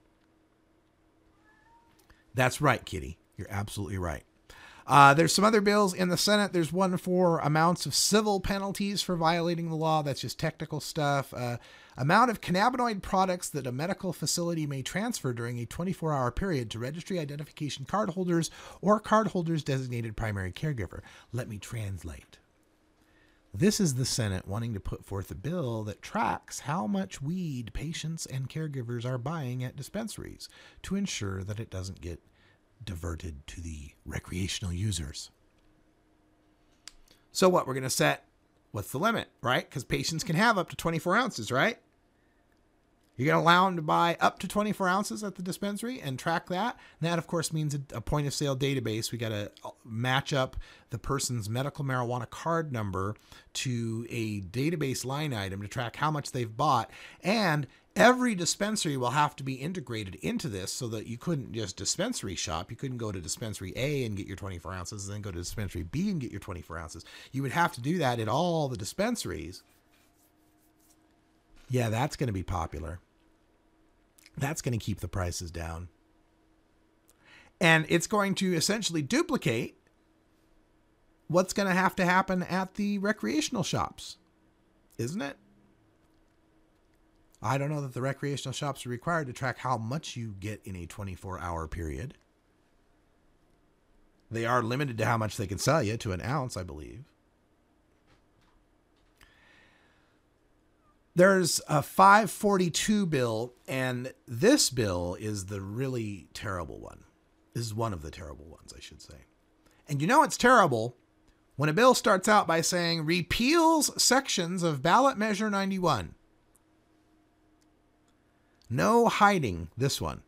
That's right, Kitty. You're absolutely right. Uh, there's some other bills in the Senate. There's one for amounts of civil penalties for violating the law. That's just technical stuff. Uh, amount of cannabinoid products that a medical facility may transfer during a twenty-four hour period to registry identification card holders or card holders designated primary caregiver. Let me translate. This is the Senate wanting to put forth a bill that tracks how much weed patients and caregivers are buying at dispensaries to ensure that it doesn't get diverted to the recreational users. So what, we're going to set, what's the limit, right? Because patients can have up to twenty-four ounces, right? You're going to allow them to buy up to twenty-four ounces at the dispensary and track that. And that, of course, means a, a point of sale database. We got to match up the person's medical marijuana card number to a database line item to track how much they've bought. And every dispensary will have to be integrated into this so that you couldn't just dispensary shop. You couldn't go to dispensary A and get your twenty-four ounces and then go to dispensary B and get your twenty-four ounces. You would have to do that at all the dispensaries. Yeah, that's going to be popular. That's going to keep the prices down. And it's going to essentially duplicate what's going to have to happen at the recreational shops, isn't it? I don't know that the recreational shops are required to track how much you get in a twenty-four hour period. They are limited to how much they can sell you, to an ounce, I believe. There's a five forty-two bill, and this bill is the really terrible one. This is one of the terrible ones, I should say. And you know it's terrible when a bill starts out by saying repeals sections of ballot measure ninety-one. No hiding this one.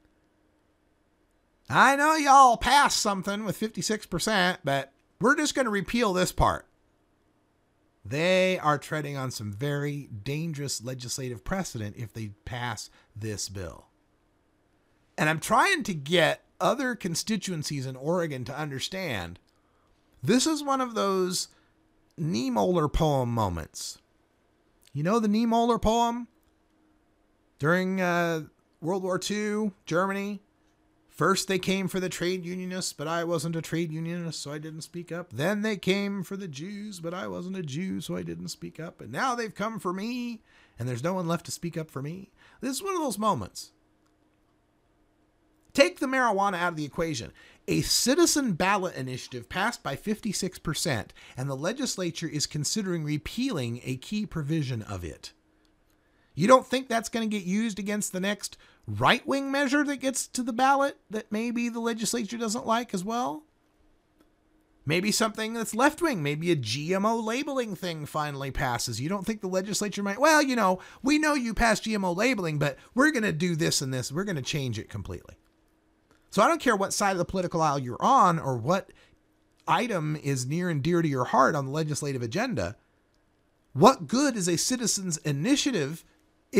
I know y'all passed something with fifty-six percent, but we're just going to repeal this part. They are treading on some very dangerous legislative precedent if they pass this bill. And I'm trying to get other constituencies in Oregon to understand this is one of those Niemöller poem moments. You know the Niemöller poem? During uh, World War Two, Germany, first they came for the trade unionists, but I wasn't a trade unionist, so I didn't speak up. Then they came for the Jews, but I wasn't a Jew, so I didn't speak up. And now they've come for me, and there's no one left to speak up for me. This is one of those moments. Take the marijuana out of the equation. A citizen ballot initiative passed by fifty-six percent, and the legislature is considering repealing a key provision of it. You don't think that's going to get used against the next right-wing measure that gets to the ballot that maybe the legislature doesn't like as well? Maybe something that's left-wing, maybe a G M O labeling thing finally passes. You don't think the legislature might, well, you know, we know you passed G M O labeling, but we're going to do this and this. We're going to change it completely. So I don't care what side of the political aisle you're on or what item is near and dear to your heart on the legislative agenda. What good is a citizen's initiative if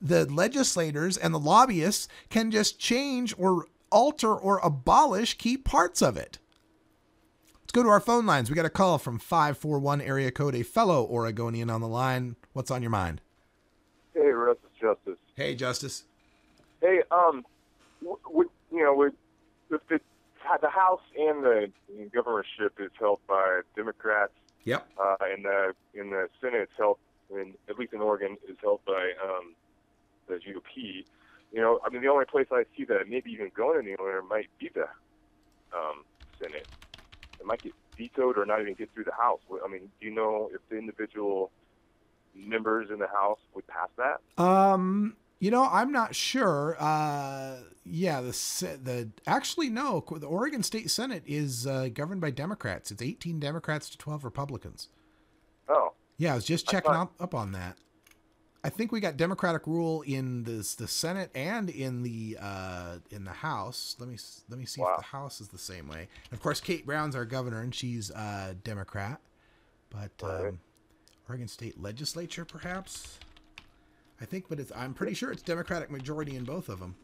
the legislators and the lobbyists can just change or alter or abolish key parts of it. Let's go to our phone lines. We got a call from five four one area code, a fellow Oregonian on the line. What's on your mind? Hey, Russ, it's Justice. Hey, Justice. Hey, um, w- w- you know, with, with the, the House and the governorship is held by Democrats. Yep. Uh, and the in the Senate it's held, in, at least in Oregon, is held by um, the G O P. You know, I mean, the only place I see that maybe even going anywhere might be the um, Senate. It might get vetoed or not even get through the House. I mean, do you know if the individual members in the House would pass that? Um, you know, I'm not sure. Uh, yeah, the the actually no, the Oregon State Senate is uh, governed by Democrats. It's eighteen Democrats to twelve Republicans. Oh. Yeah, I was just checking I thought... up, up on that. I think we got Democratic rule in this the Senate and in the uh, in the House. Let me let me see wow. if the House is the same way. And of course, Kate Brown's our governor, and she's uh, Democrat. But um, right. Oregon State Legislature, perhaps. I think, but it's I'm pretty sure it's Democratic majority in both of them.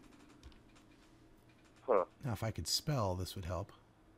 Huh. Now, if I could spell, this would help.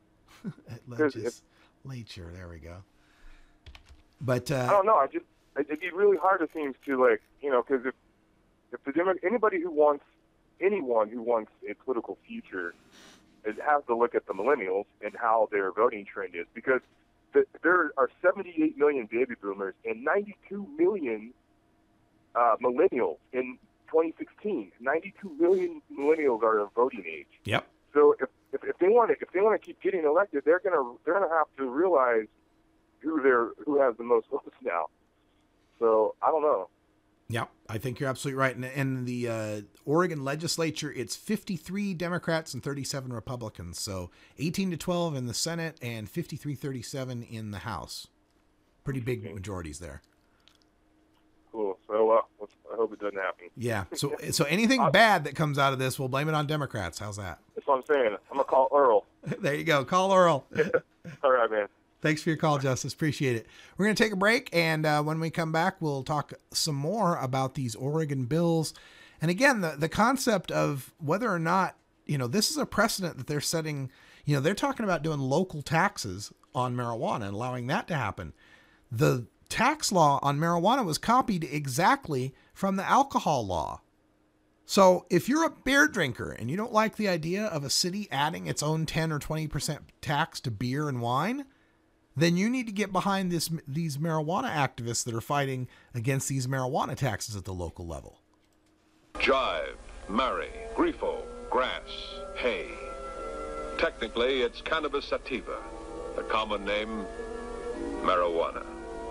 Legislature, there we go. But uh, I don't know. I just it'd be really hard, it seems, to like you know, because if if the Demo- anybody who wants anyone who wants a political future, it has to look at the millennials and how their voting trend is, because the, there are seventy-eight million baby boomers and ninety-two million uh, millennials in twenty sixteen. ninety-two million millennials are of voting age. Yep. So if if, if they want to if they want to keep getting elected, they're gonna they're gonna have to realize who they're who has the most votes now. So I don't know. Yeah, I think you're absolutely right. And in the uh, Oregon legislature, it's fifty-three Democrats and thirty-seven Republicans. So eighteen to twelve in the Senate and fifty-three thirty-seven in the House. Pretty big majorities there. Cool. So uh, let's, I hope it doesn't happen. Yeah. So so anything bad that comes out of this, we'll blame it on Democrats. How's that? That's what I'm saying. I'm gonna call Earl. There you go. Call Earl. All right, man. Thanks for your call, Justice. Appreciate it. We're going to take a break, and uh, when we come back, we'll talk some more about these Oregon bills. And again, the, the concept of whether or not, you know, this is a precedent that they're setting. You know, they're talking about doing local taxes on marijuana and allowing that to happen. The tax law on marijuana was copied exactly from the alcohol law. So if you're a beer drinker and you don't like the idea of a city adding its own ten or twenty percent tax to beer and wine, then you need to get behind this these marijuana activists that are fighting against these marijuana taxes at the local level. Jive, marry, grifo, grass, hay. Technically, it's cannabis sativa, the common name, marijuana.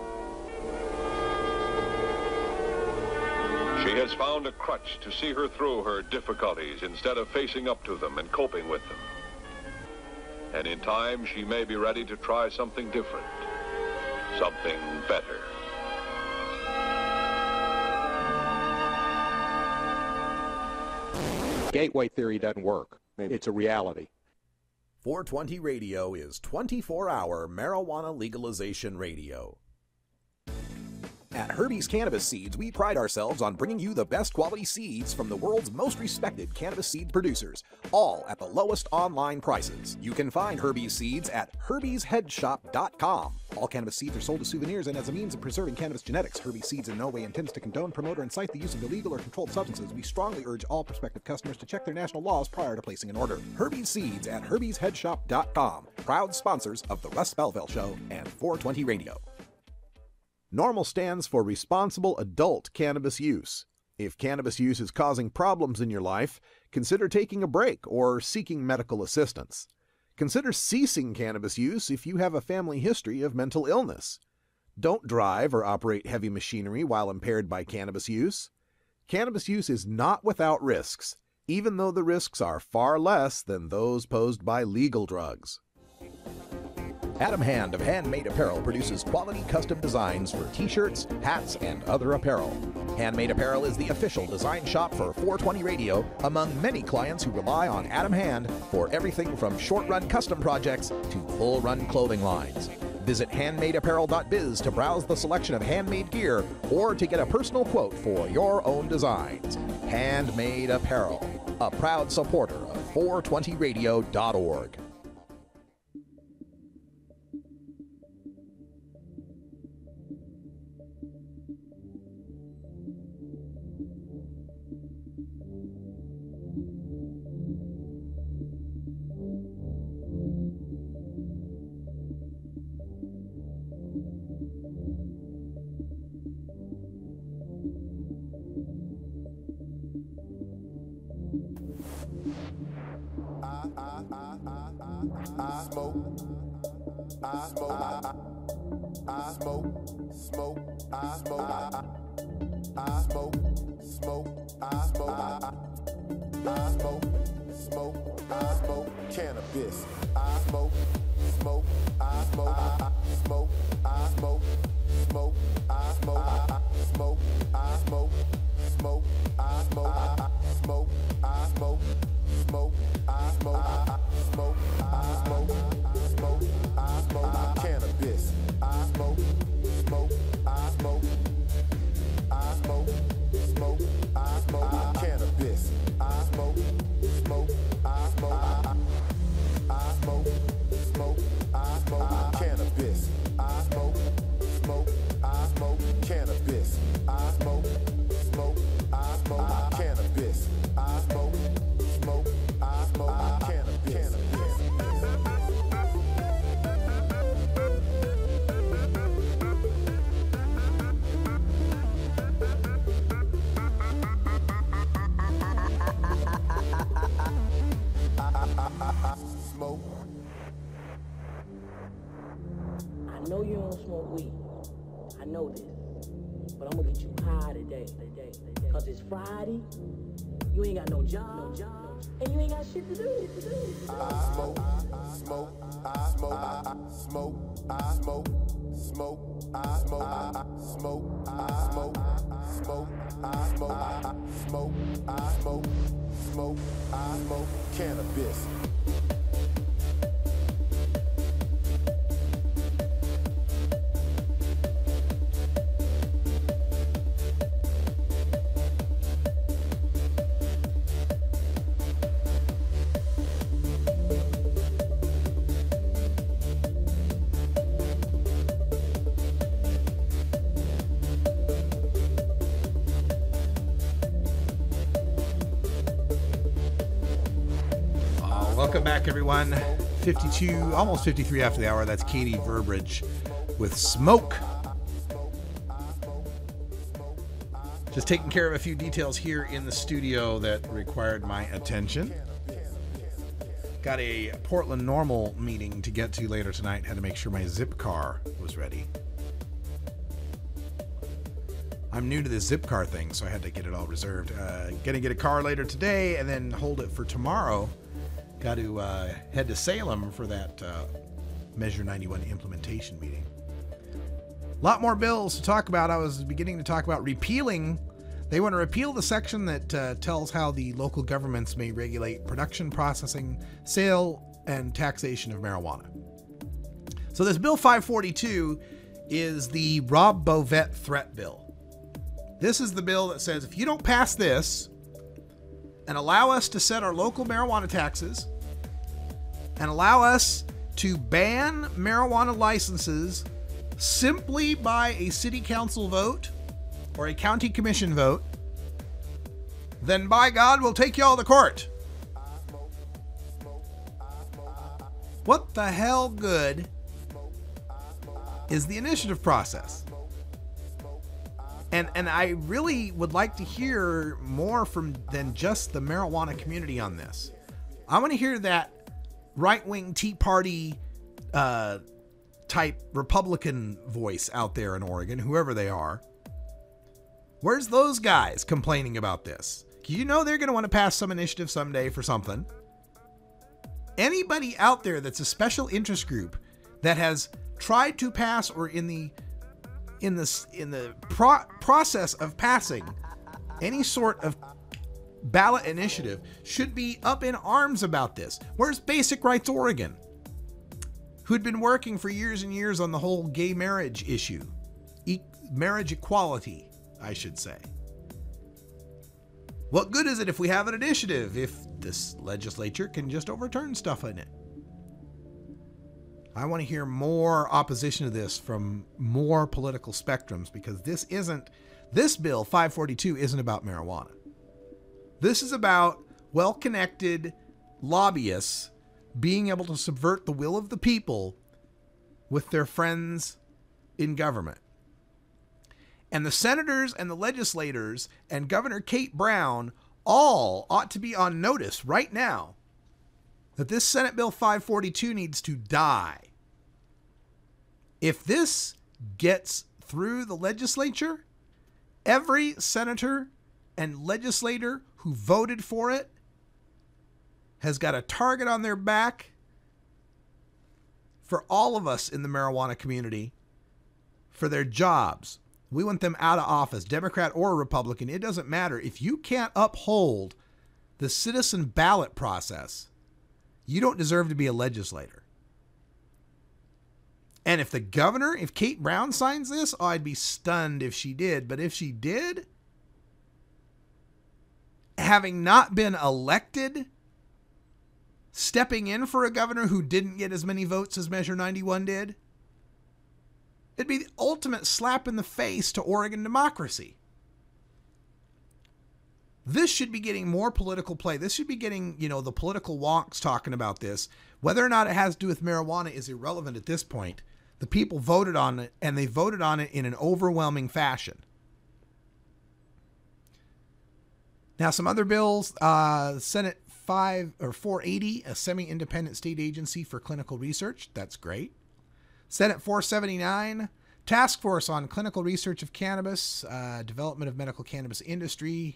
She has found a crutch to see her through her difficulties instead of facing up to them and coping with them. And in time, she may be ready to try something different, something better. Gateway theory doesn't work. It's a reality. four twenty Radio is twenty-four hour marijuana legalization radio. At Herbie's Cannabis Seeds, we pride ourselves on bringing you the best quality seeds from the world's most respected cannabis seed producers, all at the lowest online prices. You can find Herbie's Seeds at herbies head shop dot com. All cannabis seeds are sold as souvenirs and as a means of preserving cannabis genetics. Herbie's Seeds in no way intends to condone, promote, or incite the use of illegal or controlled substances. We strongly urge all prospective customers to check their national laws prior to placing an order. Herbie's Seeds at herbies head shop dot com. Proud sponsors of The Russ Belville Show and four twenty Radio. NORML stands for Responsible Adult Cannabis Use. If cannabis use is causing problems in your life, consider taking a break or seeking medical assistance. Consider ceasing cannabis use if you have a family history of mental illness. Don't drive or operate heavy machinery while impaired by cannabis use. Cannabis use is not without risks, even though the risks are far less than those posed by legal drugs. Adam Hand of Handmade Apparel produces quality custom designs for t-shirts, hats, and other apparel. Handmade Apparel is the official design shop for four twenty Radio, among many clients who rely on Adam Hand for everything from short-run custom projects to full-run clothing lines. Visit handmade apparel dot biz to browse the selection of handmade gear or to get a personal quote for your own designs. Handmade Apparel, a proud supporter of four twenty radio dot org. I smoke, I smoke, I, I smoke, smoke, I smoke, I, I smoke, smoke, I smoke, I, I smoke, smoke, I smoke cannabis. I smoke, smoke, I smoke, I smoke, I smoke, smoke, I smoke, I smoke, I smoke, smoke, I smoke, I smoke, I smoke, smoke, I smoke, I smoke, I smoke, smoke, I smoke cannabis. I smoke, smoke, I smoke, I smoke, smoke, I smoke cannabis. I smoke, smoke, I smoke, I smoke, smoke, I smoke cannabis. I smoke, smoke, I smoke cannabis. I smoke, smoke, I smoke cannabis. I smoke, smoke, I smoke cannabis. Smoke. I know you don't smoke weed. I know this. But I'm gonna get you high today, today, today. Cause it's Friday. You ain't got no job, no job, and you ain't got shit to do. To do. I smoke, smoke, I smoke, I smoke, I smoke, smoke, I smoke, I smoke, I smoke, smoke, I smoke, I smoke, I smoke, smoke, I smoke cannabis. Welcome back, everyone. fifty-two, almost fifty-three after the hour. That's Katie Verberidge with Smoke. Just taking care of a few details here in the studio that required my attention. Got a Portland Normal meeting to get to later tonight. Had to make sure my zip car was ready. I'm new to this zip car thing, so I had to get it all reserved. Uh, gonna get a car later today and then hold it for tomorrow. Got to uh, head to Salem for that uh, Measure ninety-one implementation meeting. A lot more bills to talk about. I was beginning to talk about repealing. They want to repeal the section that uh, tells how the local governments may regulate production, processing, sale, and taxation of marijuana. So this Bill five forty-two is the Rob Bovet threat bill. This is the bill that says if you don't pass this and allow us to set our local marijuana taxes and allow us to ban marijuana licenses simply by a city council vote or a county commission vote, then by God, we'll take you all to court. What the hell good is the initiative process? And and I really would like to hear more from than just the marijuana community on this. I want to hear that right-wing Tea Party uh, type Republican voice out there in Oregon, whoever they are. Where's those guys complaining about this? You know they're going to want to pass some initiative someday for something. Anybody out there that's a special interest group that has tried to pass or in the in the in the pro- process of passing any sort of ballot initiative should be up in arms about this. Where's Basic Rights Oregon? who'd been working for years and years on the whole gay marriage issue, e- marriage equality, I should say. What good is it if we have an initiative if this legislature can just overturn stuff in it? I want to hear more opposition to this from more political spectrums, because this isn't, this bill five forty-two isn't about marijuana. This is about well-connected lobbyists being able to subvert the will of the people with their friends in government. And the senators and the legislators and Governor Kate Brown all ought to be on notice right now that this Senate Bill five forty-two needs to die. If this gets through the legislature, every senator and legislator who voted for it has got a target on their back for all of us in the marijuana community, for their jobs. We want them out of office, Democrat or Republican. It doesn't matter. If you can't uphold the citizen ballot process, you don't deserve to be a legislator. And if the governor, if Kate Brown signs this, oh, I'd be stunned if she did. But if she did, having not been elected, stepping in for a governor who didn't get as many votes as Measure ninety-one did, it'd be the ultimate slap in the face to Oregon democracy. This should be getting more political play. This should be getting, you know, the political wonks talking about this. Whether or not it has to do with marijuana is irrelevant at this point. The people voted on it, and they voted on it in an overwhelming fashion. Now, some other bills. Uh, Senate five or four eighty, a semi-independent state agency for clinical research. That's great. Senate four seventy-nine, Task Force on Clinical Research of Cannabis, uh, Development of Medical Cannabis Industry.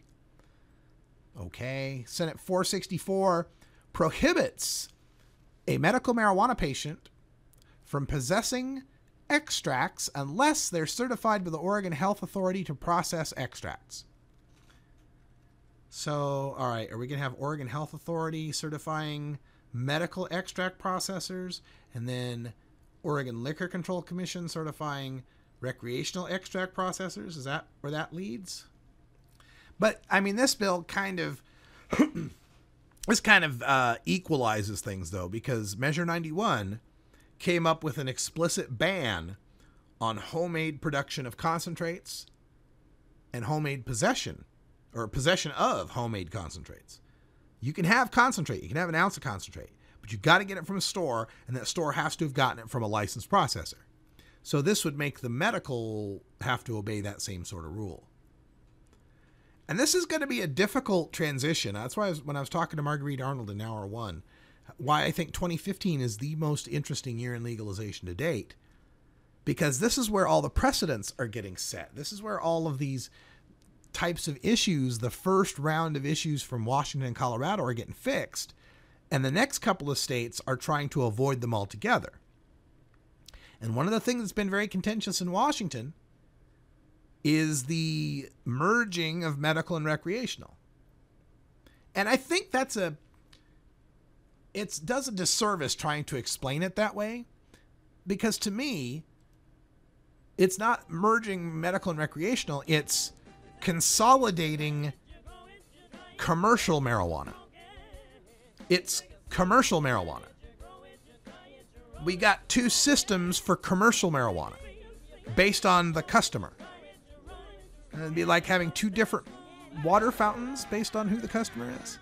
Okay. Senate four sixty-four prohibits a medical marijuana patient from possessing extracts unless they're certified by the Oregon Health Authority to process extracts. So, all right, are we going to have Oregon Health Authority certifying medical extract processors, and then Oregon Liquor Control Commission certifying recreational extract processors? Is that where that leads? But, I mean, this bill kind of, this kind of uh, equalizes things, though, because Measure ninety-one came up with an explicit ban on homemade production of concentrates and homemade possession, or possession of homemade concentrates. You can have concentrate, you can have an ounce of concentrate, but you got to get it from a store, and that store has to have gotten it from a licensed processor. So this would make the medical have to obey that same sort of rule. And this is going to be a difficult transition. That's why I was, when I was talking to Marguerite Arnold in hour one, why I think twenty fifteen is the most interesting year in legalization to date, because this is where all the precedents are getting set. This is where all of these types of issues, the first round of issues from Washington and Colorado, are getting fixed, and the next couple of states are trying to avoid them altogether. And one of the things that's been very contentious in Washington is the merging of medical and recreational. And I think that's a, it does a disservice trying to explain it that way, because to me, it's not merging medical and recreational, it's consolidating commercial marijuana. It's commercial marijuana. We got two systems for commercial marijuana based on the customer. And it'd be like having two different water fountains based on who the customer is.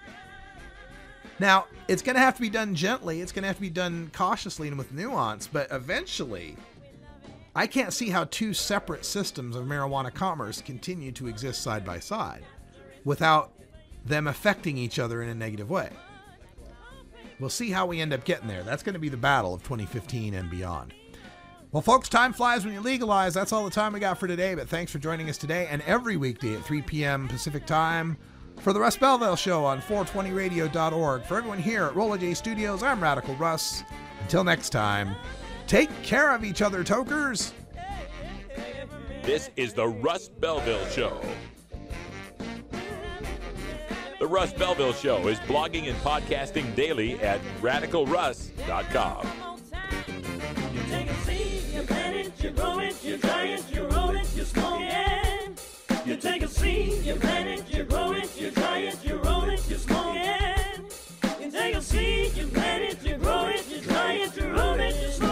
Now, it's going to have to be done gently. It's going to have to be done cautiously and with nuance, but eventually, I can't see how two separate systems of marijuana commerce continue to exist side by side without them affecting each other in a negative way. We'll see how we end up getting there. That's going to be the battle of twenty fifteen and beyond. Well, folks, time flies when you legalize. That's all the time we got for today, but thanks for joining us today and every weekday at three p.m. Pacific Time for the Russ Belville Show on four twenty radio dot org. For everyone here at Rolla J Studios, I'm Radical Russ. Until next time, take care of each other, tokers. This is the Russ Belville Show. The Russ Belville Show is blogging and podcasting daily at radical russ dot com. You're planning